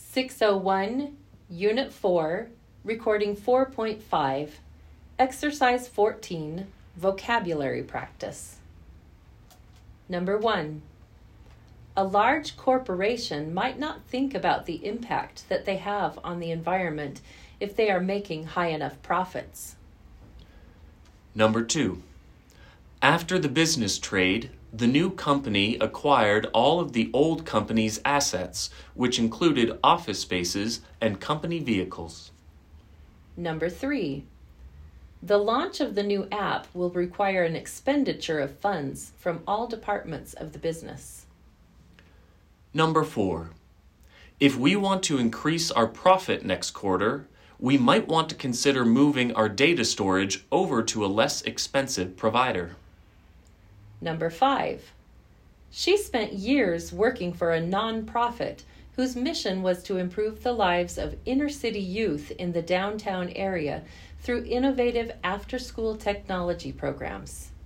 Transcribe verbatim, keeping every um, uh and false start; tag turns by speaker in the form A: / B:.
A: six oh one, Unit four, Recording four point five, Exercise fourteen, Vocabulary Practice. Number one. A large corporation might not think about the impact that they have on the environment if they are making high enough profits.
B: Number two. After the business trade, the new company acquired all of the old company's assets, which included office spaces and company vehicles.
A: Number three. The launch of the new app will require an expenditure of funds from all departments of the business.
B: Number four. If we want to increase our profit next quarter, we might want to consider moving our data storage over to a less expensive provider.
A: Number five. She spent years working for a non-profit whose mission was to improve the lives of inner-city youth in the downtown area through innovative after-school technology programs.